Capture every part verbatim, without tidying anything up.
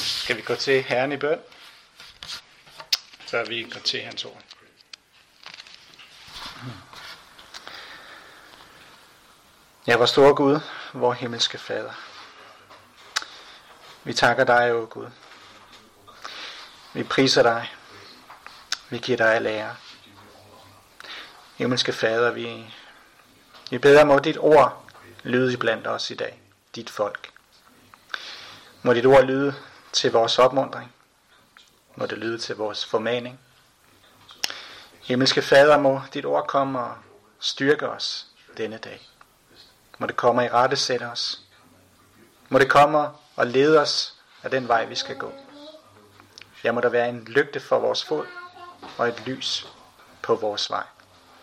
Skal vi gå til Herren i bøn, så vi går til hans ord. Ja, vor store Gud, vor himmelske Fader. Vi takker dig, o Gud. Vi priser dig. Vi giver dig al ære. Himmelske Fader, vi, vi beder må dit ord lyde iblandt os i dag, dit folk. Må dit ord lyde til vores opmuntring. Må det lyde til vores formaning. Himmelske Fader, må dit ord komme og styrke os denne dag. Må det komme og i rette sætte os. Må det komme og lede os af den vej, vi skal gå. Ja, må der være en lygte for vores fod og et lys på vores vej.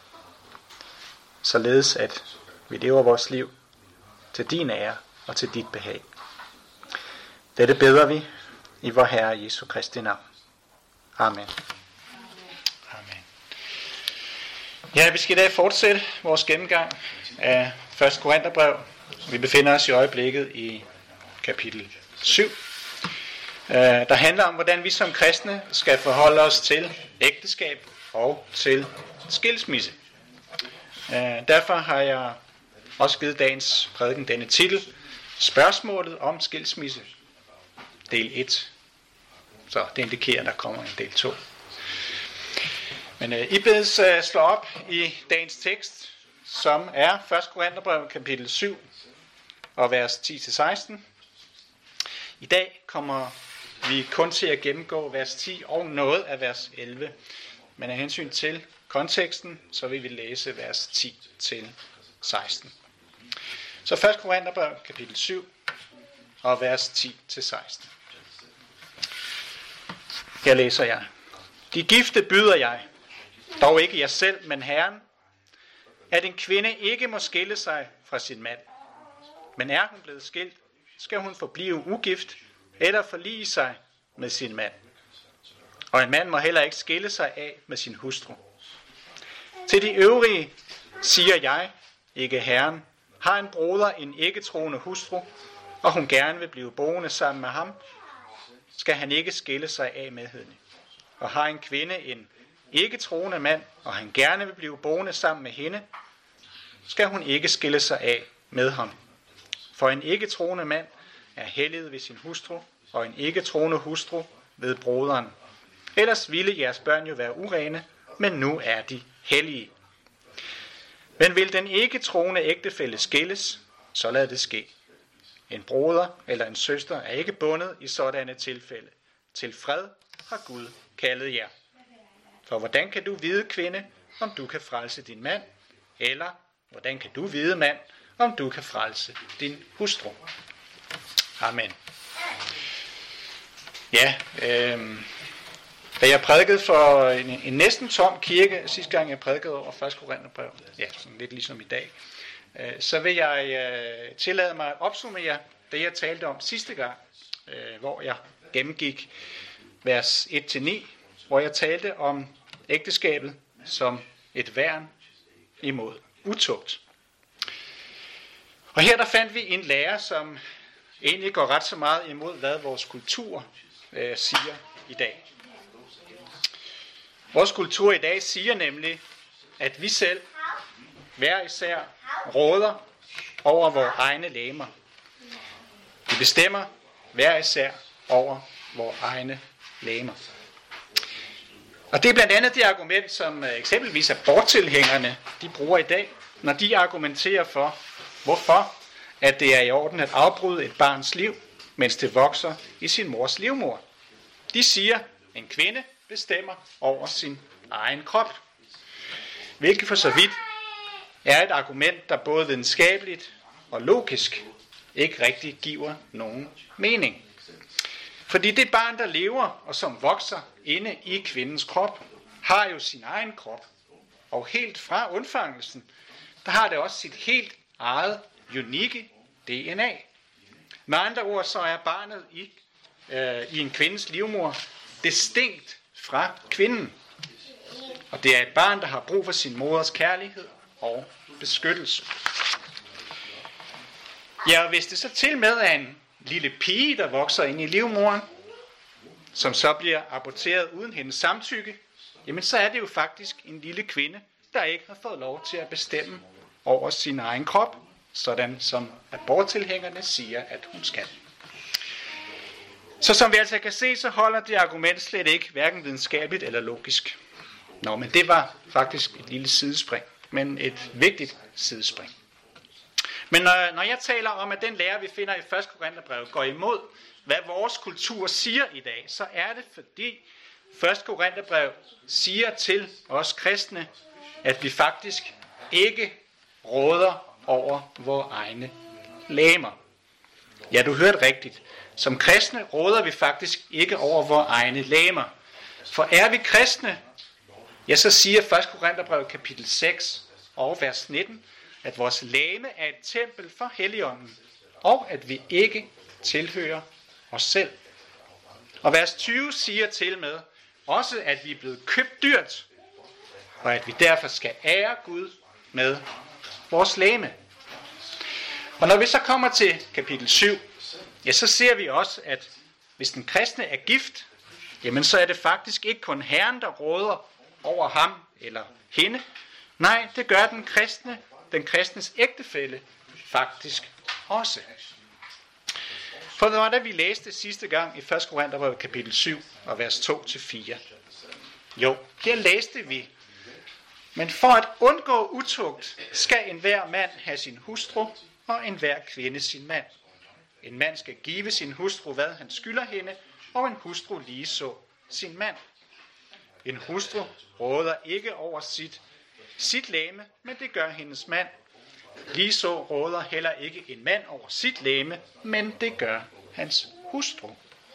Således at vi lever vores liv til din ære og til dit behag. Dette beder vi i vor Herre Jesu Kristi navn. Amen. Amen. Ja, vi skal i dag fortsætte vores gennemgang af første Korintherbrev. Vi befinder os i øjeblikket i kapitel syv, der handler om, hvordan vi som kristne skal forholde os til ægteskab og til skilsmisse. Derfor har jeg også givet dagens prædiken denne titel: Spørgsmålet om skilsmisse, del et. Så det indikerer, at der kommer en del to. Men uh, I bedes uh, slå op i dagens tekst, som er første Korintherbrev kapitel syv og vers ti til seksten. I dag kommer vi kun til at gennemgå vers ti og noget af vers elleve. Men af hensyn til konteksten, så vil vi læse vers ti til seksten. Så første Korintherbrev kapitel syv og vers ti til seksten. Her læser jeg: De gifte byder jeg, dog ikke jer selv, men Herren, at en kvinde ikke må skille sig fra sin mand. Men er hun blevet skilt, skal hun forblive ugift eller forlige sig med sin mand. Og en mand må heller ikke skille sig af med sin hustru. Til de øvrige siger jeg, ikke Herren, har en broder en ikke-troende hustru, og hun gerne vil blive boende sammen med ham, skal han ikke skille sig af med hende. Og har en kvinde en ikke-troende mand, og han gerne vil blive boende sammen med hende, skal hun ikke skille sig af med ham. For en ikke-troende mand er helliget ved sin hustru, og en ikke-troende hustru ved broderen. Ellers ville jeres børn jo være urene, men nu er de hellige. Men vil den ikke-troende ægtefælle skilles, så lad det ske. En broder eller en søster er ikke bundet i sådanne tilfælde. Til fred har Gud kaldet jer. For hvordan kan du vide, kvinde, om du kan frelse din mand? Eller hvordan kan du vide, mand, om du kan frelse din hustru? Amen. Ja, øh, da jeg prædikede for en, en næsten tom kirke, sidste gang jeg prædikede over første Korintherbrev, ja, sådan lidt ligesom i dag, øh, så vil jeg øh, tillade mig at opsummere det, jeg talte om sidste gang, øh, hvor jeg gennemgik vers et til ni, hvor jeg talte om ægteskabet som et værn imod utugt. Og her der fandt vi en lære, som egentlig går ret så meget imod, hvad vores kultur øh, siger i dag. Vores kultur i dag siger nemlig, at vi selv, hver især, råder over vores egne legemer. Vi bestemmer hver især over vores egne legemer. Og det er blandt andet det argument, som eksempelvis aborttilhængerne de bruger i dag, når de argumenterer for, hvorfor at det er i orden at afbryde et barns liv, mens det vokser i sin mors livmor. De siger, at en kvinde bestemmer over sin egen krop. Hvilket for så vidt er et argument, der både videnskabeligt og logisk ikke rigtig giver nogen mening. Fordi det barn, der lever og som vokser inde i kvindens krop, har jo sin egen krop. Og helt fra undfangelsen, der har det også sit helt eget unikke D N A. Med andre ord, så er barnet i, øh, i en kvindes livmor distinkt fra kvinden. Og det er et barn, der har brug for sin moders kærlighed og beskyttelse. Ja, og hvis det så til med er en lille pige, der vokser ind i livmoren, som så bliver aborteret uden hendes samtykke, jamen så er det jo faktisk en lille kvinde, der ikke har fået lov til at bestemme over sin egen krop, sådan som aborttilhængerne siger, at hun skal. Så som vi altså kan se, så holder det argument slet ikke, hverken videnskabeligt eller logisk. Nå, men det var faktisk et lille sidespring, men et vigtigt sidespring. Men når, når jeg taler om, at den lære, vi finder i første Korintherbrev, går imod, hvad vores kultur siger i dag, så er det fordi første Korintherbrev siger til os kristne, at vi faktisk ikke råder over vores egne legemer. Ja, du hørte rigtigt. Som kristne råder vi faktisk ikke over vores egne legemer. For er vi kristne, ja, så siger første Korintherbrev kapitel seks og vers nitten, at vores legeme er et tempel for Helligånden, og at vi ikke tilhører os selv. Og vers tyve siger til med også, at vi er blevet købt dyrt, og at vi derfor skal ære Gud med vores legeme. Og når vi så kommer til kapitel syv, ja, så ser vi også, at hvis den kristne er gift, jamen så er det faktisk ikke kun Herren, der råder over ham eller hende. Nej, det gør den kristne, den kristnes ægtefælle faktisk også. For hvad var det, vi læste sidste gang i første Korintherbrev kapitel syv og vers to til fire? Jo, her læste vi: men for at undgå utugt, skal enhver mand have sin hustru, og enhver kvinde sin mand. En mand skal give sin hustru, hvad han skylder hende, og en hustru ligeså sin mand. En hustru råder ikke over sit, sit legeme, men det gør hendes mand. Ligeså råder heller ikke en mand over sit legeme, men det gør hans hustru.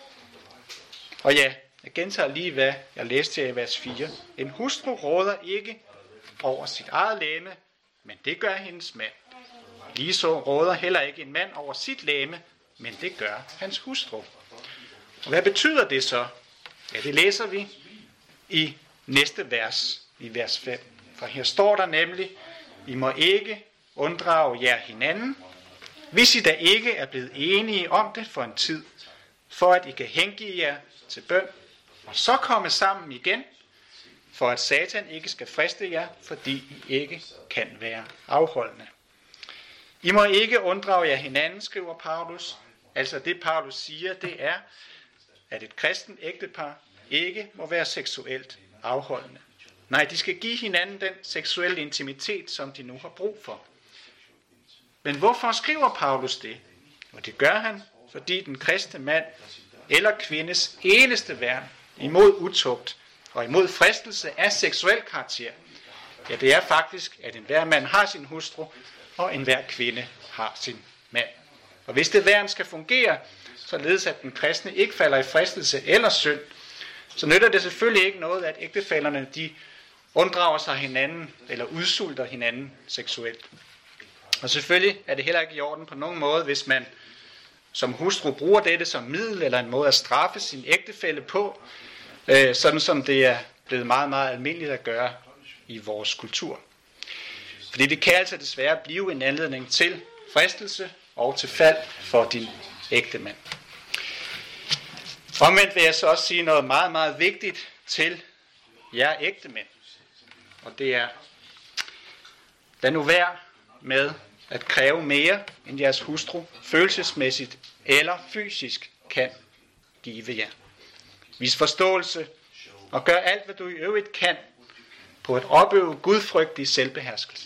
Og ja, jeg gentager lige, hvad jeg læste her i vers fire. En hustru råder ikke over sit eget legeme, men det gør hendes mand. Ligeså råder heller ikke en mand over sit legeme, men det gør hans hustru. Og hvad betyder det så? Ja, det læser vi i næste vers, i vers fem. For her står der nemlig: I må ikke unddrage jer hinanden, hvis I da ikke er blevet enige om det for en tid, for at I kan hengive jer til bøn, og så komme sammen igen, for at Satan ikke skal friste jer, fordi I ikke kan være afholdende. I må ikke unddrage jer hinanden, skriver Paulus. Altså det Paulus siger, det er, at et kristent ægtepar ikke må være seksuelt afholdende. Nej, de skal give hinanden den seksuelle intimitet, som de nu har brug for. Men hvorfor skriver Paulus det? Og det gør han, fordi den kristne mand eller kvindes eneste værn imod utugt og imod fristelse af seksuel karakter, ja, det er faktisk, at enhver mand har sin hustru, og enhver kvinde har sin mand. Og hvis det værn skal fungere, således at den kristne ikke falder i fristelse eller synd, så nytter det selvfølgelig ikke noget, at ægtefællerne de unddrager sig hinanden eller udsulter hinanden seksuelt. Og selvfølgelig er det heller ikke i orden på nogen måde, hvis man som hustru bruger dette som middel eller en måde at straffe sin ægtefælle på, øh, sådan som det er blevet meget, meget almindeligt at gøre i vores kultur. Fordi det kan altså desværre blive en anledning til fristelse og til fald for din ægtemand. Omvendt vil jeg så også sige noget meget, meget vigtigt til jer ægtemænd. Og det er: lad nu være med at kræve mere, end jeres hustru følelsesmæssigt eller fysisk kan give jer. Vis forståelse og gør alt, hvad du i øvrigt kan på at opøve gudfrygtig selvbeherskelse.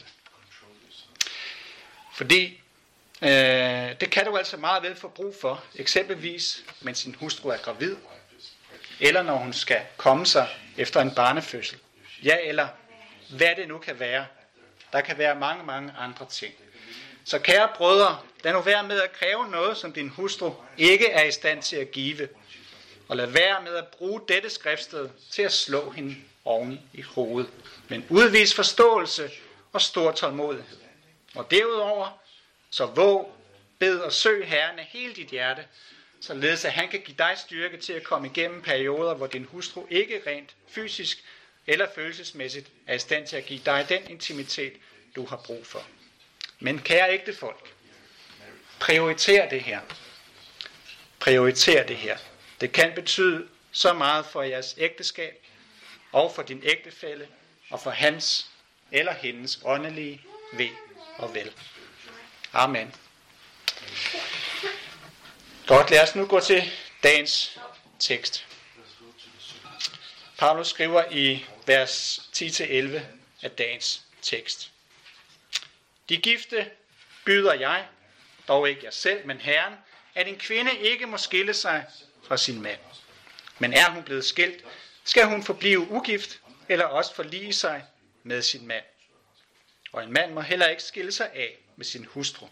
Fordi øh, det kan du altså meget vel få brug for, eksempelvis mens din hustru er gravid, eller når hun skal komme sig efter en barnefødsel. Ja, eller hvad det nu kan være. Der kan være mange, mange andre ting. Så kære brødre, lad nu være med at kræve noget, som din hustru ikke er i stand til at give. Og lad være med at bruge dette skriftsted til at slå hende oven i hovedet. Men udvis forståelse og stor tålmodighed. Og derudover, så våg, bed og søg Herren af hele dit hjerte, således at han kan give dig styrke til at komme igennem perioder, hvor din hustru ikke rent fysisk eller følelsesmæssigt er i stand til at give dig den intimitet, du har brug for. Men kære ægtefolk, prioriter det her. Prioriter det her. Det kan betyde så meget for jeres ægteskab og for din ægtefælle og for hans eller hendes åndelige ve og vel. Amen. Godt, lad os nu gå til dagens tekst. Paulus skriver i vers ti til elleve af dagens tekst. De gifte byder jeg, dog ikke jeg selv, men Herren, at en kvinde ikke må skille sig fra sin mand. Men er hun blevet skilt, skal hun forblive ugift, eller også forlige sig med sin mand. Og en mand må heller ikke skille sig af med sin hustru.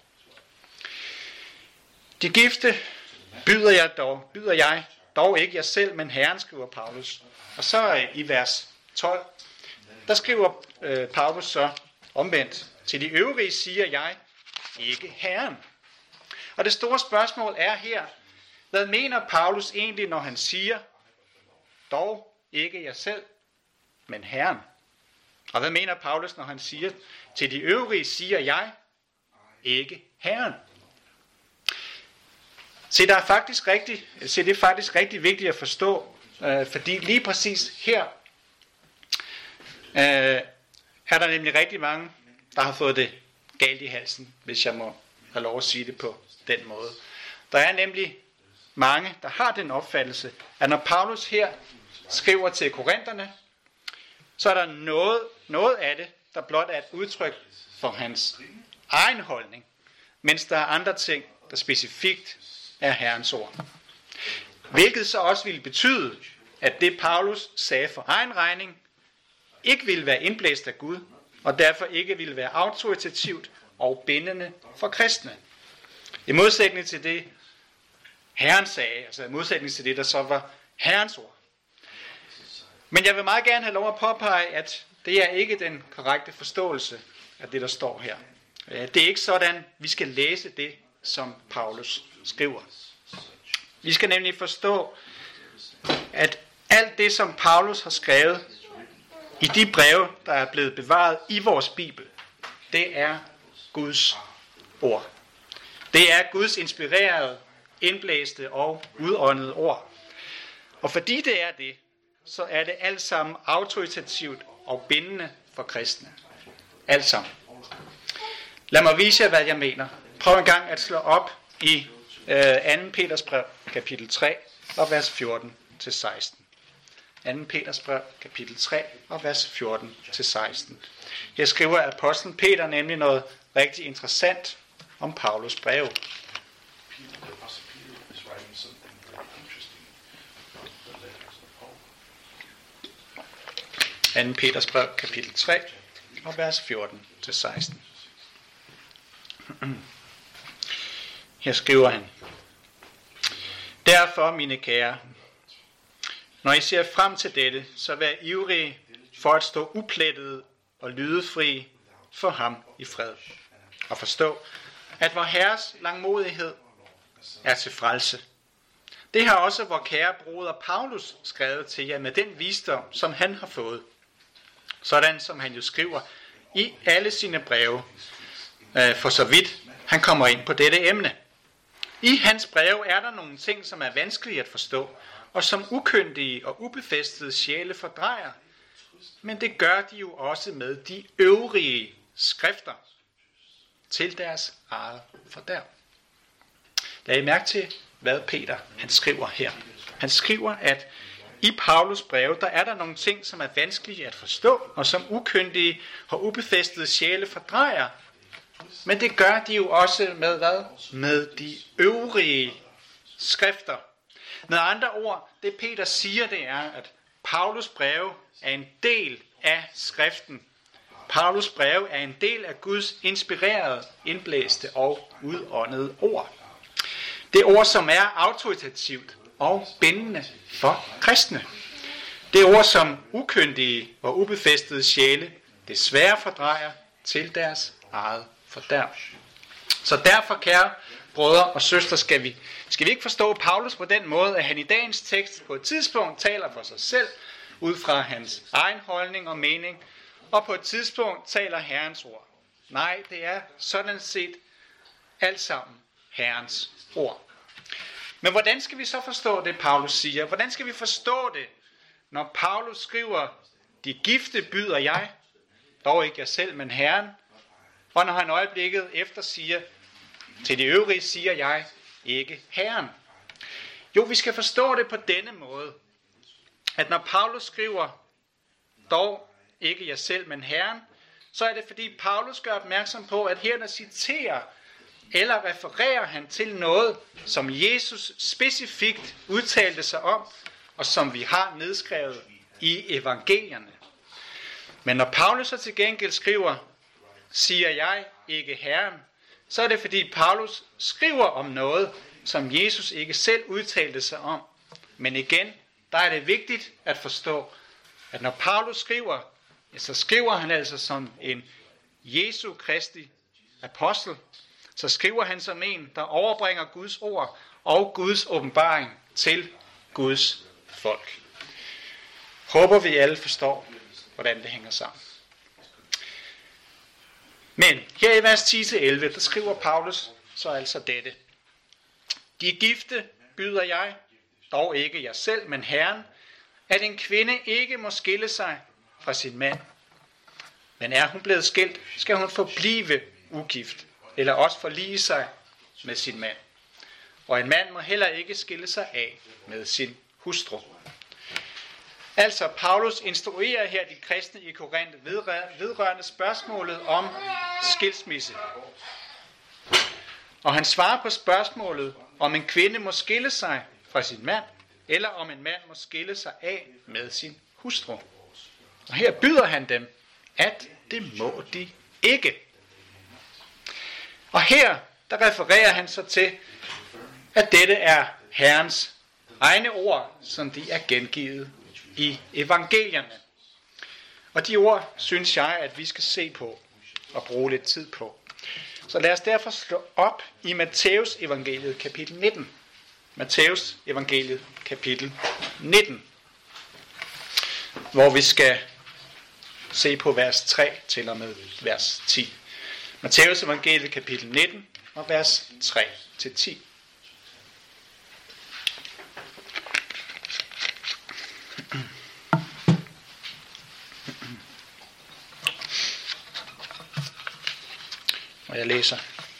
De gifte byder jeg dog, byder jeg, dog ikke jeg selv, men Herren, skriver Paulus. Og så i vers tolv, der skriver øh, Paulus så omvendt. Til de øvrige siger jeg, ikke Herren. Og det store spørgsmål er her, hvad mener Paulus egentlig, når han siger, dog ikke jeg selv, men Herren? Og hvad mener Paulus, når han siger, til de øvrige siger jeg, ikke Herren? Se, der er faktisk rigtig, se, det er faktisk rigtig vigtigt at forstå, øh, fordi lige præcis her øh, er der nemlig rigtig mange, der har fået det galt i halsen, hvis jeg må have lov at sige det på den måde. Der er nemlig mange, der har den opfattelse, at når Paulus her skriver til korinterne, så er der noget, noget af det, der blot er et udtryk for hans egen holdning, mens der er andre ting, der specifikt er Herrens ord. Hvilket så også ville betyde, at det Paulus sagde for egen regning, ikke ville være indblæst af Gud, og derfor ikke ville være autoritativt og bindende for kristne. I modsætning til det, Herren sagde, altså i modsætning til det, der så var Herrens ord. Men jeg vil meget gerne have lov at påpege, at det er ikke den korrekte forståelse af det, der står her. Det er ikke sådan, vi skal læse det, som Paulus skriver. Vi skal nemlig forstå, at alt det, som Paulus har skrevet i de breve, der er blevet bevaret i vores Bibel, det er Guds ord. Det er Guds inspirerede, indblæste og udåndede ord. Og fordi det er det, så er det alt sammen autoritativt og bindende for kristne. Alt sammen. Lad mig vise jer, hvad jeg mener. Prøv en gang at slå op i øh, anden Peters brev, kapitel tre, og vers fjorten til seksten. anden Peters brev, kapitel tre, og vers fjorten til seksten. Her skriver apostlen Peter nemlig noget rigtig interessant om Paulus brev. anden Peters brev, kapitel tre, og vers fjorten til seksten. Her skriver han: Derfor, mine kære, når I ser frem til dette, så vær ivrige for at stå uplettede og lydefri for ham i fred. Og forstå, at vor Herres langmodighed er til frelse. Det har også vor kære broder Paulus skrevet til jer med den visdom, som han har fået. Sådan som han jo skriver i alle sine breve, øh, for så vidt han kommer ind på dette emne. I hans breve er der nogle ting, som er vanskelige at forstå, og som ukyndige og ubefæstede sjæle fordrejer. Men det gør de jo også med de øvrige skrifter til deres eget fordærv. Lad I mærke til, hvad Peter han skriver her. Han skriver, at i Paulus breve, der er der nogle ting, som er vanskelige at forstå, og som ukyndige og ubefæstede sjæle fordrejer. Men det gør de jo også med hvad? Med de øvrige skrifter. Med andre ord, det Peter siger, det er, at Paulus breve er en del af skriften. Paulus breve er en del af Guds inspirerede, indblæste og udåndede ord. Det ord, som er autoritativt og bindende for kristne. Det ord, som ukyndige og ubefæstede sjæle desværre fordrejer til deres eget fordærv. Så derfor, kære brødre og søstre, skal vi, skal vi ikke forstå Paulus på den måde, at han i dagens tekst på et tidspunkt taler for sig selv, ud fra hans egen holdning og mening, og på et tidspunkt taler Herrens ord. Nej, det er sådan set alt sammen Herrens ord. Men hvordan skal vi så forstå det, Paulus siger? Hvordan skal vi forstå det, når Paulus skriver, de gifte byder jeg, dog ikke jeg selv, men Herren, og når han øjeblikket efter siger, til de øvrige siger jeg, ikke Herren. Jo, vi skal forstå det på denne måde, at når Paulus skriver, dog ikke jeg selv, men Herren, så er det fordi Paulus gør opmærksom på, at her der citerer eller refererer han til noget, som Jesus specifikt udtalte sig om, og som vi har nedskrevet i evangelierne. Men når Paulus så til gengæld skriver, siger jeg ikke Herren, så er det fordi Paulus skriver om noget, som Jesus ikke selv udtalte sig om. Men igen, der er det vigtigt at forstå, at når Paulus skriver, ja, så skriver han altså som en Jesu Kristi apostel, så skriver han som en, der overbringer Guds ord og Guds åbenbaring til Guds folk. Håber vi alle forstår, hvordan det hænger sammen. Men her i vers ti til elleve, der skriver Paulus så altså dette. De gifte byder jeg, dog ikke jeg selv, men Herren, at en kvinde ikke må skille sig fra sin mand. Men er hun blevet skilt, skal hun forblive ugift, eller også forlige sig med sin mand. Og en mand må heller ikke skille sig af med sin hustru. Altså, Paulus instruerer her de kristne i Korinthe vedrørende spørgsmålet om skilsmisse. Og han svarer på spørgsmålet, om en kvinde må skille sig fra sin mand, eller om en mand må skille sig af med sin hustru. Og her byder han dem, at det må de ikke. Og her, der refererer han så til, at dette er Herrens egne ord, som de er gengivet i evangelierne. Og de ord, synes jeg, at vi skal se på og bruge lidt tid på. Så lad os derfor slå op i Matthæus evangeliet kapitel nitten. Matthæus evangeliet kapitel nitten. Hvor vi skal se på vers tre til og med vers ti. Matthæus evangeliet kapitel nitten og vers tre til ti. Og jeg læser.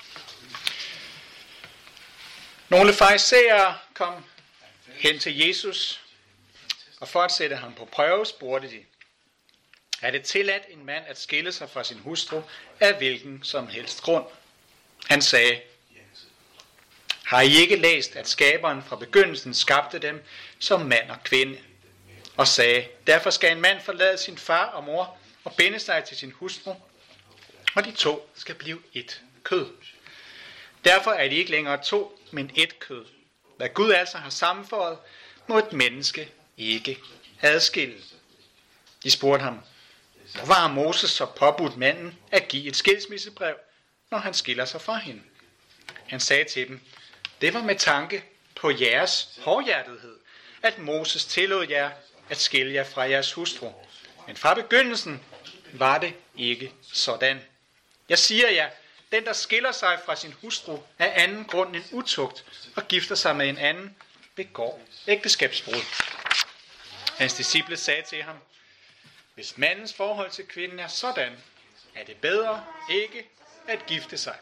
Nogle farisæere kom hen til Jesus, og for at sætte ham på prøve, spurgte de, er det tilladt en mand at skille sig fra sin hustru af hvilken som helst grund? Han sagde, har I ikke læst, at skaberen fra begyndelsen skabte dem som mand og kvinde? Og sagde, derfor skal en mand forlade sin far og mor og binde sig til sin hustru, og de to skal blive ét kød. Derfor er de ikke længere to, men ét kød. Hvad Gud altså har sammenføjet, må et menneske ikke adskille. De spurgte ham, hvor har Moses så påbudt manden at give et skilsmissebrev, når han skiller sig fra hende? Han sagde til dem, det var med tanke på jeres hårdhjertethed, at Moses tillod jer at skille jer fra jeres hustru. Men fra begyndelsen var det ikke sådan. Jeg siger jer, den der skiller sig fra sin hustru af anden grund end utugt og gifter sig med en anden, begår ægteskabsbrud. Hans disciple sagde til ham, hvis mandens forhold til kvinden er sådan, er det bedre ikke at gifte sig.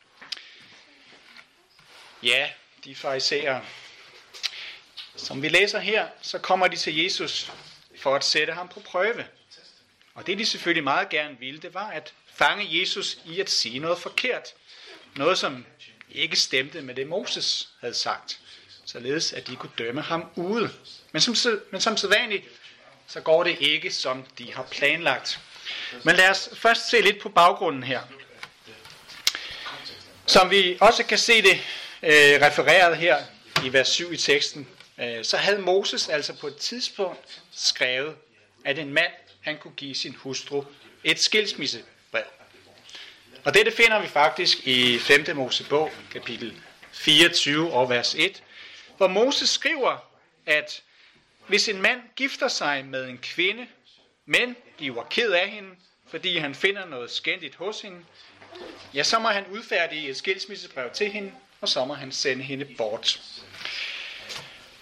Ja, de farisæere, som vi læser her, så kommer de til Jesus for at sætte ham på prøve. Og det de selvfølgelig meget gerne ville, det var at fange Jesus i at sige noget forkert. Noget som ikke stemte med det Moses havde sagt. Således at de kunne dømme ham ude. Men som, men som sædvanligt, så går det ikke som de har planlagt. Men lad os først se lidt på baggrunden her. Som vi også kan se det øh, refereret her i vers syv i teksten, øh, så havde Moses altså på et tidspunkt skrevet, at en mand han kunne give sin hustru et skilsmissebrev. Og dette finder vi faktisk i femte Mosebog, kapitel fireogtyve og vers et, hvor Moses skriver, at hvis en mand gifter sig med en kvinde, men bliver ked af hende, fordi han finder noget skændigt hos hende, ja, så må han udfærdige et skilsmissebrev til hende, og så må han sende hende bort.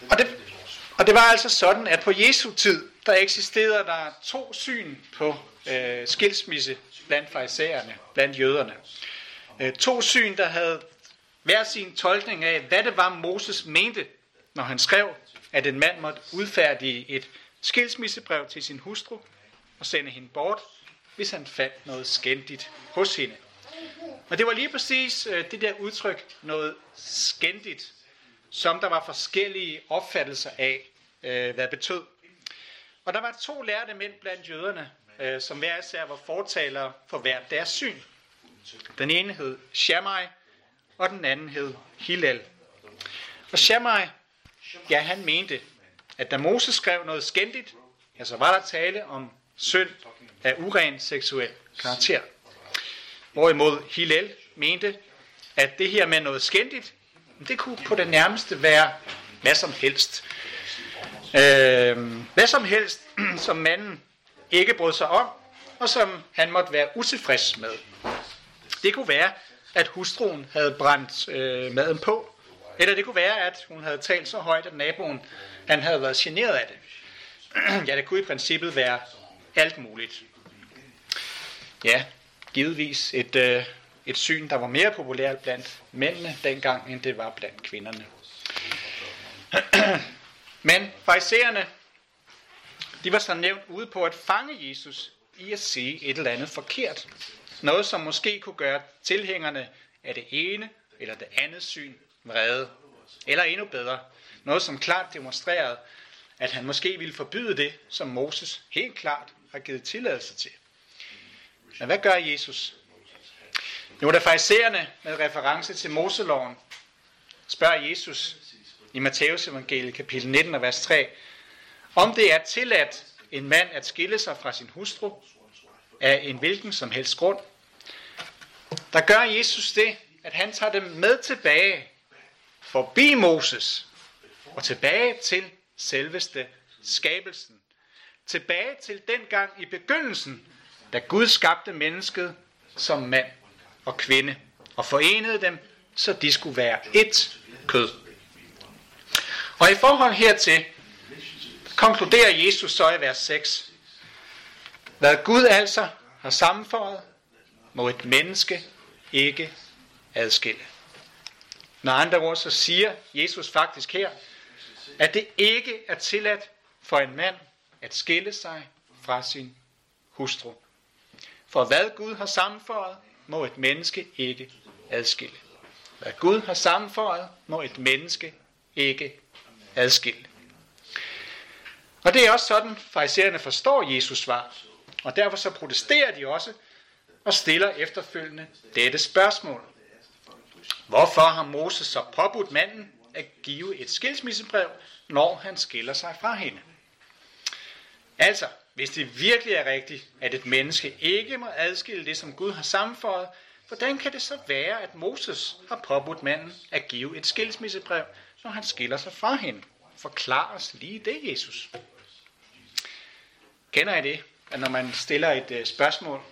Og det, og det var altså sådan, at på Jesu tid, der eksisterede der to syn på øh, skilsmisse blandt farisæerne, blandt jøderne. Øh, to syn, der havde hver sin tolkning af, hvad det var, Moses mente, når han skrev, at en mand måtte udfærdige et skilsmissebrev til sin hustru og sende hende bort, hvis han fandt noget skændigt hos hende. Og det var lige præcis øh, det der udtryk, noget skændigt, som der var forskellige opfattelser af, øh, hvad det betød. Og der var to lærte mænd blandt jøderne, øh, som hver især var fortalere for hver deres syn. Den ene hed Shammai, og den anden hed Hillel. Og Shammai, ja, han mente, at da Moses skrev noget skændigt, ja, så var der tale om synd af uren seksuel karakter. Hvorimod Hillel mente, at det her med noget skændigt, det kunne på det nærmeste være hvad som helst. Øh, hvad som helst, som manden ikke brød sig om, og som han måtte være utilfreds med. Det kunne være, at hustruen havde brændt øh, maden på, eller det kunne være, at hun havde talt så højt, at naboen han havde været generet af det. Ja, det kunne i princippet være alt muligt. Ja, givetvis et, øh, et syn, der var mere populært blandt mændene dengang, end det var blandt kvinderne. Men farisæerne, de var så nævnt ude på at fange Jesus i at sige et eller andet forkert. Noget, som måske kunne gøre tilhængerne af det ene eller det andet syn vrede. Eller endnu bedre, noget som klart demonstrerede, at han måske ville forbyde det, som Moses helt klart har givet tilladelse til. Men hvad gør Jesus? Jo, da farisæerne med reference til Moseloven spørger Jesus i Matteus evangeliet kapitel nitten og vers tre, om det er tilladt en mand at skille sig fra sin hustru af en hvilken som helst grund, der gør Jesus det, at han tager dem med tilbage forbi Moses og tilbage til selveste skabelsen. Tilbage til den gang i begyndelsen, da Gud skabte mennesket som mand og kvinde og forenede dem, så de skulle være ét kød. Og i forhold hertil konkluderer Jesus så i vers seks, hvad Gud altså har sammenføjet, må et menneske ikke adskille. Med andre ord så siger Jesus faktisk her, at det ikke er tilladt for en mand at skille sig fra sin hustru. For hvad Gud har sammenføjet, må et menneske ikke adskille. Hvad Gud har sammenføjet, må et menneske ikke adskille. Og det er også sådan, farisæerne forstår Jesus svar. Og derfor så protesterer de også og stiller efterfølgende dette spørgsmål. Hvorfor har Moses så påbudt manden at give et skilsmissebrev, når han skiller sig fra hende? Altså, hvis det virkelig er rigtigt, at et menneske ikke må adskille det, som Gud har sammenføjet, hvordan kan det så være, at Moses har påbudt manden at give et skilsmissebrev, når han skiller sig fra hende? Forklar os lige det, Jesus. Kender I det, at når man stiller et uh, spørgsmål,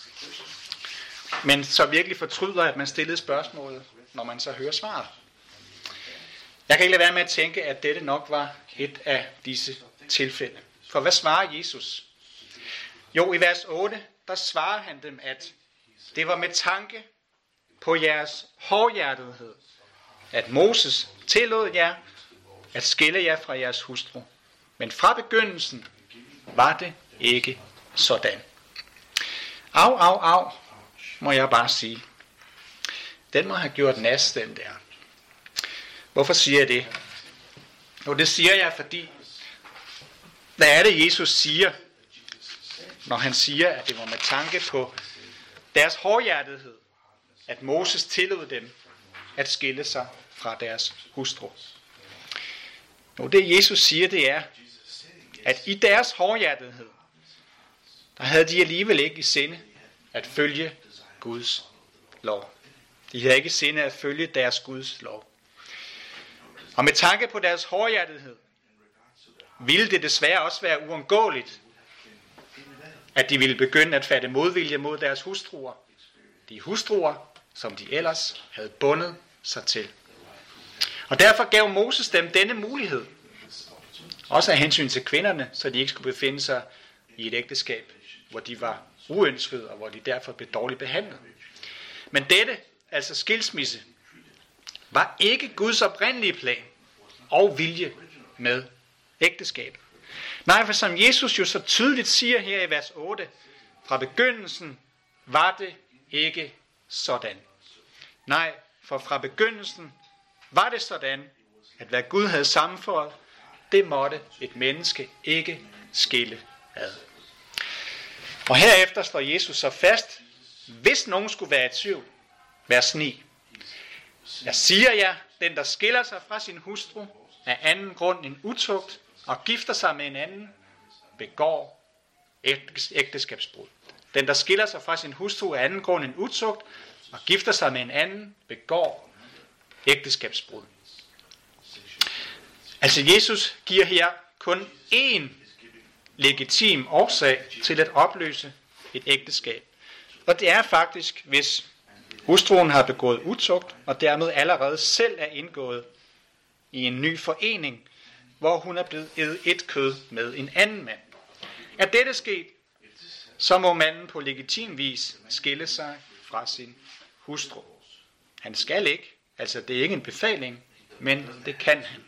men så virkelig fortryder, at man stillede spørgsmålet, når man så hører svaret? Jeg kan ikke lade være med at tænke, at dette nok var et af disse tilfælde. For hvad svarer Jesus? Jo, i vers otte, der svarer han dem, at det var med tanke på jeres hårdhjertethed, at Moses tillod jer at skille jer fra jeres hustru. Men fra begyndelsen var det ikke sådan. Au, au, au, må jeg bare sige. Den må have gjort nas, den der. Hvorfor siger jeg det? Jo, det siger jeg, fordi hvad er det, Jesus siger, når han siger, at det var med tanke på deres hårdhjertethed, at Moses tillod dem at skille sig fra deres hustru? Jo, det Jesus siger, det er, at i deres hårdhjertethed, der havde de alligevel ikke i sinde at følge Guds lov. De havde ikke i sinde at følge deres Guds lov. Og med tanke på deres hårdhjertethed, ville det desværre også være uundgåeligt, at de ville begynde at fatte modvilje mod deres hustruer. De hustruer, som de ellers havde bundet sig til. Og derfor gav Moses dem denne mulighed Også af hensyn til kvinderne, så de ikke skulle befinde sig i et ægteskab, hvor de var uønskede, og hvor de derfor blev dårligt behandlet. Men dette, altså skilsmisse, var ikke Guds oprindelige plan og vilje med ægteskabet. Nej, for som Jesus jo så tydeligt siger her i vers otte, fra begyndelsen var det ikke sådan. Nej, for fra begyndelsen var det sådan, at hvad Gud havde sammenføjet, det måtte et menneske ikke skille ad. Og herefter står Jesus så fast, hvis nogen skulle være i tvivl, vers ni. Jeg siger jer, den der skiller sig fra sin hustru af anden grund end utugt og gifter sig med en anden, begår ægteskabsbrud. Den der skiller sig fra sin hustru af anden grund end utugt og gifter sig med en anden, begår ægteskabsbrud. Altså Jesus giver her kun én legitim årsag til at opløse et ægteskab. Og det er faktisk, hvis hustruen har begået utugt, og dermed allerede selv er indgået i en ny forening, hvor hun er blevet et kød med en anden mand. Er dette sket, så må manden på legitim vis skille sig fra sin hustru. Han skal ikke, altså det er ikke en befaling, men det kan han.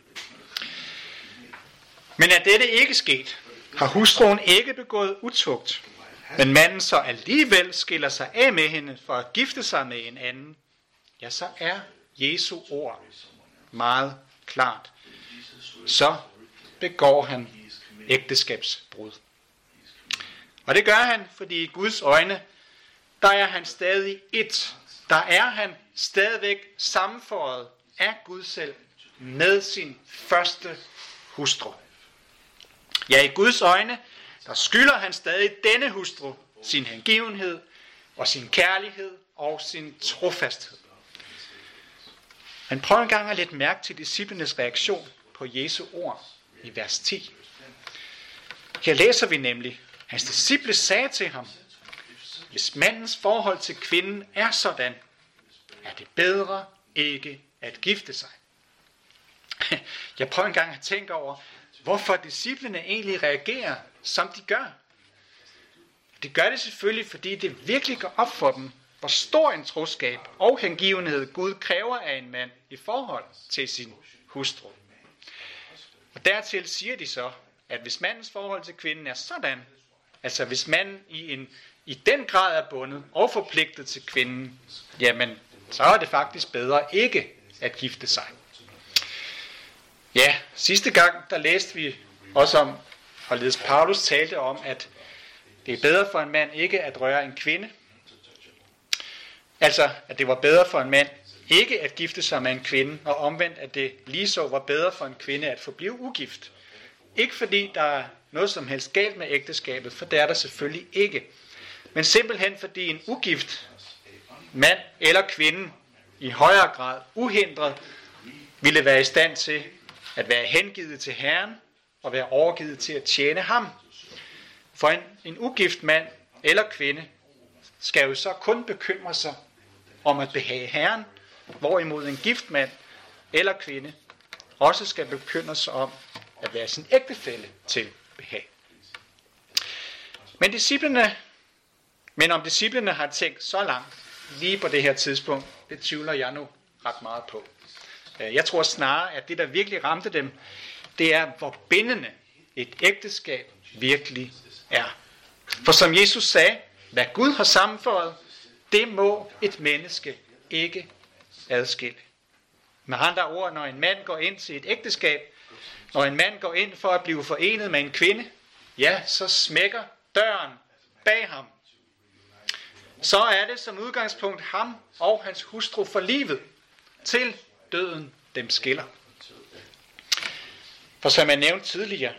Men er dette ikke sket, har hustruen ikke begået utugt, men manden så alligevel skiller sig af med hende for at gifte sig med en anden, ja, så er Jesu ord meget klart. Så begår han ægteskabsbrud. Og det gør han, fordi i Guds øjne, der er han stadig ét. Der er han stadigvæk sammenføjet af Gud selv med sin første hustru. Ja, i Guds øjne, der skylder han stadig denne hustru sin hengivenhed og sin kærlighed og sin trofasthed. Men prøv en gang at lægge mærke til disciplenes reaktion på Jesu ord i vers ti. Her læser vi nemlig, hans disciple sagde til ham, hvis mandens forhold til kvinden er sådan, er det bedre ikke at gifte sig. Jeg prøver en gang at tænke over, hvorfor disciplene egentlig reagerer, som de gør. Det gør det selvfølgelig, fordi det virkelig går op for dem, hvor stor en troskab og hengivenhed Gud kræver af en mand i forhold til sin hustru. Og dertil siger de så, at hvis mandens forhold til kvinden er sådan, altså hvis manden i, en, i den grad er bundet og forpligtet til kvinden, jamen så er det faktisk bedre ikke at gifte sig. Ja, sidste gang der læste vi også om, hvorledes Paulus talte om, at det er bedre for en mand ikke at røre en kvinde. Altså, at det var bedre for en mand ikke at gifte sig med en kvinde, og omvendt, at det lige så var bedre for en kvinde at forblive ugift. Ikke fordi der er noget som helst galt med ægteskabet, for det er der selvfølgelig ikke. Men simpelthen fordi en ugift mand eller kvinde i højere grad uhindret ville være i stand til at være hengivet til Herren og være overgivet til at tjene ham. For en, en ugift mand eller kvinde skal jo så kun bekymre sig om at behage Herren, hvorimod en gift mand eller kvinde også skal bekymre sig om at være sin ægtefælle til behag. Men disciplene, men om disciplene har tænkt så langt lige på det her tidspunkt, det tvivler jeg nu ret meget på. Jeg tror snarere, at det der virkelig ramte dem, det er hvor bindende et ægteskab virkelig er. For som Jesus sagde, hvad Gud har sammenføjet, det må et menneske ikke adskille. Med andre ord, når en mand går ind til et ægteskab, når en mand går ind for at blive forenet med en kvinde, ja, så smækker døren bag ham. Så er det som udgangspunkt ham og hans hustru for livet, til døden dem skiller. For som jeg nævnte tidligere,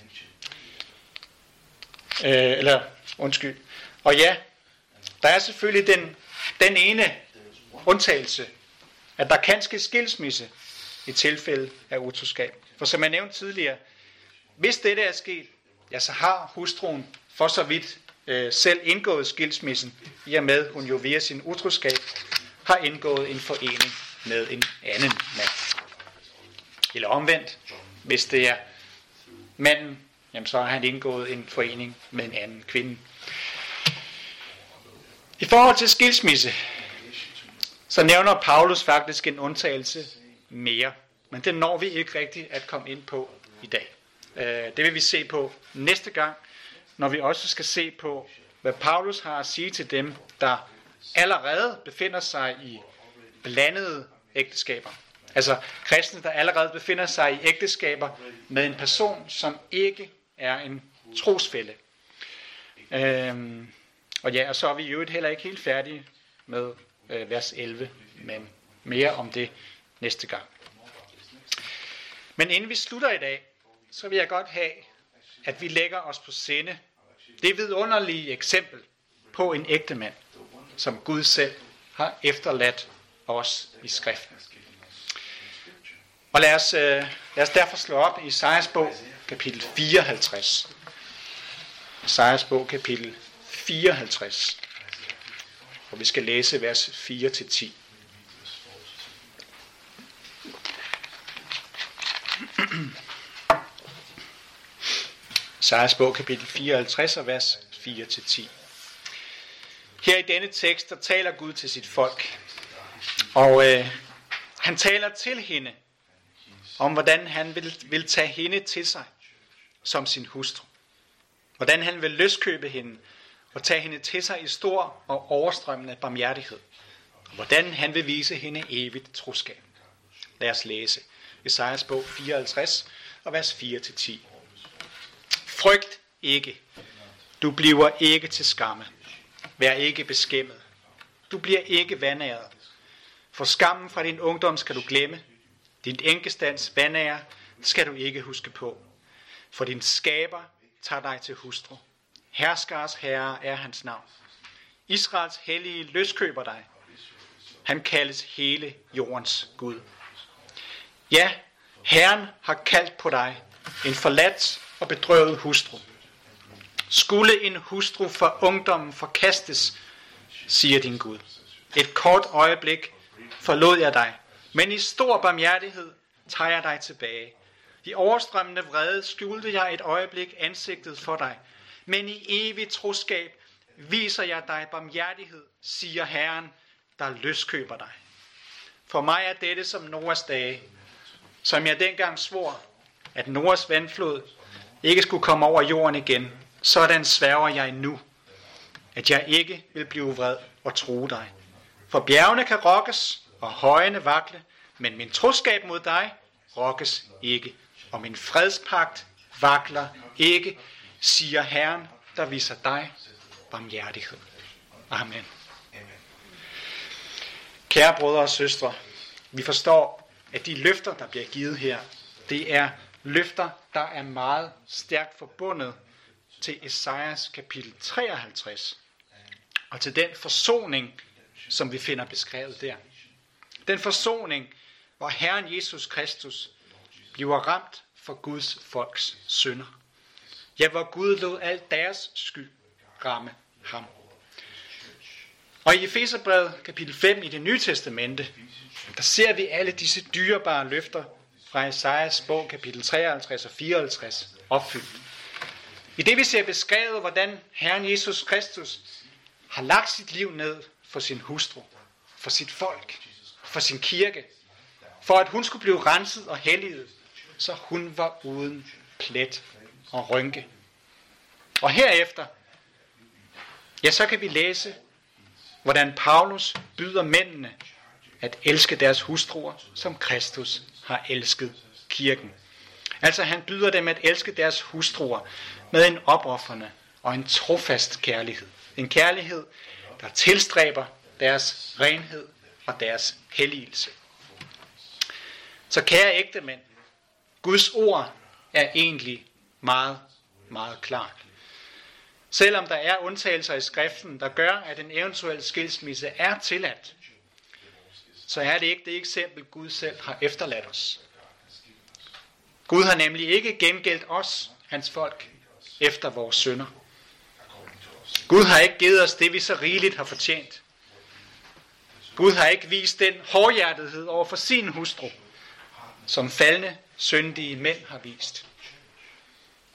øh, eller undskyld, og ja, der er selvfølgelig den, den ene undtagelse, at der kan ske skilsmisse i tilfælde af utroskab. For som jeg nævnte tidligere, hvis dette er sket, ja, så har hustruen for så vidt øh, selv indgået skilsmissen, i og med hun jo via sin utroskab har indgået en forening med en anden mand. Eller omvendt, hvis det er manden, jamen så har han indgået en forening med en anden kvinde. I forhold til skilsmisse, så nævner Paulus faktisk en undtagelse mere. Men det når vi ikke rigtigt at komme ind på i dag. Det vil vi se på næste gang, når vi også skal se på, hvad Paulus har at sige til dem, der allerede befinder sig i blandede ægteskaber. Altså kristne, der allerede befinder sig i ægteskaber med en person, som ikke er en trosfælle. Øhm, og ja, og så er vi jo heller ikke helt færdige med øh, vers elleve, men mere om det næste gang. Men inden vi slutter i dag, så vil jeg godt have, at vi lægger os på sinde det vidunderlige eksempel på en ægtemand, som Gud selv har efterladt os i skriften. Og lad os, øh, lad os derfor slå op i Esajas bog, kapitel fireoghalvtreds. Esajas bog, kapitel fireoghalvtreds. Og vi skal læse vers fire til ti. Esajas bog, kapitel fireoghalvtreds, og vers fire til ti. Her i denne tekst, der taler Gud til sit folk. Og øh, han taler til hende, om hvordan han vil, vil tage hende til sig som sin hustru. Hvordan han vil løskøbe hende og tage hende til sig i stor og overstrømmende barmhjertighed. Og hvordan han vil vise hende evigt troskab. Lad os læse Esajas bog fireoghalvtreds og vers fire til ti. Frygt ikke. Du bliver ikke til skamme. Vær ikke beskæmmet. Du bliver ikke vanæret. For skammen fra din ungdom skal du glemme. Din enkestands vanære skal du ikke huske på. For din skaber tager dig til hustru. Herskers herre er hans navn. Israels hellige løskøber dig. Han kaldes hele jordens Gud. Ja, Herren har kaldt på dig, en forladt og bedrøvet hustru. Skulle en hustru fra ungdommen forkastes, siger din Gud. Et kort øjeblik forlod jeg dig, men i stor barmhjertighed tager jeg dig tilbage. I overstrømmende vrede skjulte jeg et øjeblik ansigtet for dig, men i evig troskab viser jeg dig barmhjertighed, siger Herren, der løskøber dig. For mig er dette som Noas dage, som jeg dengang svor, at Noas vandflod ikke skulle komme over jorden igen. Sådan sværger jeg nu, at jeg ikke vil blive vred og true dig. For bjergene kan rokkes, og højene vakle, men min troskab mod dig rokkes ikke, og min fredspagt vakler ikke, siger Herren, der viser dig barmhjertighed. Amen. Kære brødre og søstre, vi forstår, at de løfter, der bliver givet her, det er løfter, der er meget stærkt forbundet til Esajas kapitel treoghalvtreds, og til den forsoning, som vi finder beskrevet der. Den forsoning, hvor Herren Jesus Kristus bliver ramt for Guds folks synder. Ja, hvor Gud lod al deres skyld ramme ham. Og i Efeserbrevet kapitel fem i det nye testamente, der ser vi alle disse dyrebare løfter fra Esajas bog kapitel treoghalvtreds og fireoghalvtreds opfyldt. I det vi ser beskrevet, hvordan Herren Jesus Kristus har lagt sit liv ned for sin hustru, for sit folk, for sin kirke, for at hun skulle blive renset og helliget, så hun var uden plet og rynke. Og herefter, ja, så kan vi læse, hvordan Paulus byder mændene at elske deres hustruer, som Kristus har elsket kirken. Altså han byder dem at elske deres hustruer med en opoffrende og en trofast kærlighed. En kærlighed, der tilstræber deres renhed og deres helligelse. Så kære ægtemænd, Guds ord er egentlig meget, meget klart. Selvom der er undtagelser i skriften, der gør, at en eventuel skilsmisse er tilladt, så er det ikke det eksempel, Gud selv har efterladt os. Gud har nemlig ikke gengældt os, hans folk, efter vores synder. Gud har ikke givet os det, vi så rigeligt har fortjent. Gud har ikke vist den hårdhjertethed over for sin hustru, som faldne, syndige mænd har vist.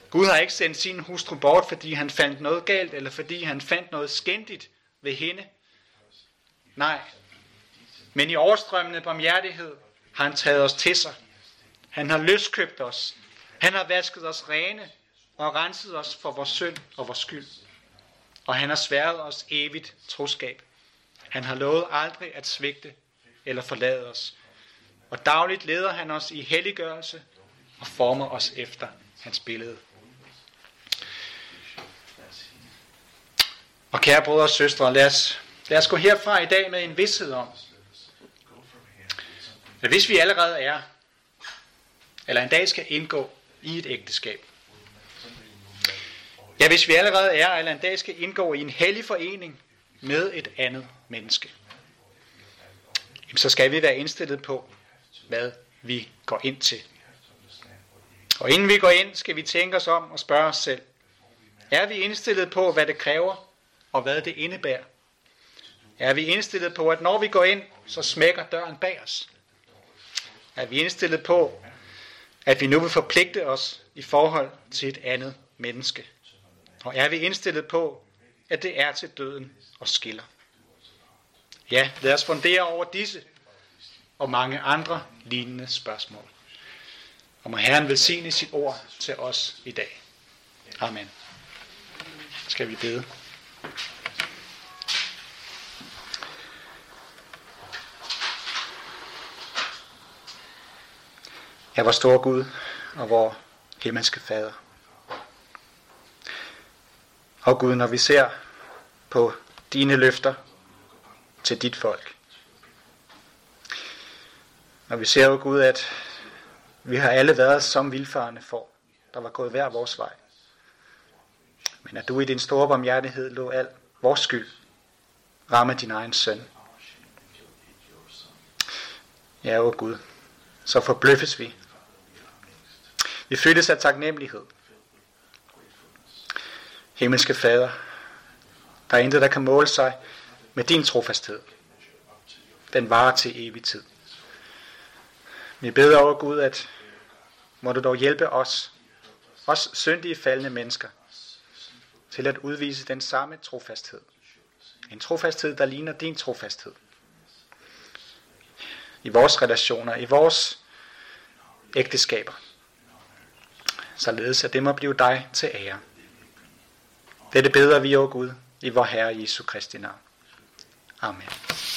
Gud har ikke sendt sin hustru bort, fordi han fandt noget galt, eller fordi han fandt noget skændigt ved hende. Nej, men i overstrømmende barmhjertighed har han taget os til sig. Han har løskøbt os. Han har vasket os rene og renset os for vores synd og vores skyld. Og han har sværet os evigt troskab. Han har lovet aldrig at svigte eller forlade os. Og dagligt leder han os i helliggørelse og former os efter hans billede. Og kære brødre og søstre, lad os, lad os gå herfra i dag med en vished om, at hvis vi allerede er, eller en dag skal indgå i et ægteskab, ja, hvis vi allerede er, eller en dag skal indgå i en hellig forening med et andet menneske, så skal vi være indstillet på, hvad vi går ind til. Og inden vi går ind, skal vi tænke os om og spørge os selv, er vi indstillet på, hvad det kræver, og hvad det indebærer? Er vi indstillet på, at når vi går ind, så smækker døren bag os? Er vi indstillet på, at vi nu vil forpligte os i forhold til et andet menneske? Og er vi indstillet på, at det er til døden og skiller? Ja, lad os fundere over disse og mange andre lignende spørgsmål. Og må Herren velsigne sit ord til os i dag. Amen. Skal vi bede? Ja, vor store Gud og vor himmelske Fader. Og Gud, når vi ser på dine løfter til dit folk, når vi ser, oh Gud, at vi har alle været som vildfarne får, der var gået hver vores vej, men at du i din store barmhjertighed lå al vores skyld ramme din egen søn. Ja, oh Gud, så forbløffes vi. Vi fyldes af taknemmelighed. Himmelske Fader, der er intet, der kan måle sig med din trofasthed. Den varer til evig tid. Vi beder over Gud, at må du dog hjælpe os, os syndige faldne mennesker, til at udvise den samme trofasthed. En trofasthed, der ligner din trofasthed. I vores relationer, i vores ægteskaber. Således at det må blive dig til ære. Dette beder vi, o Gud, i vor Herre Jesu Kristi navn. Amen.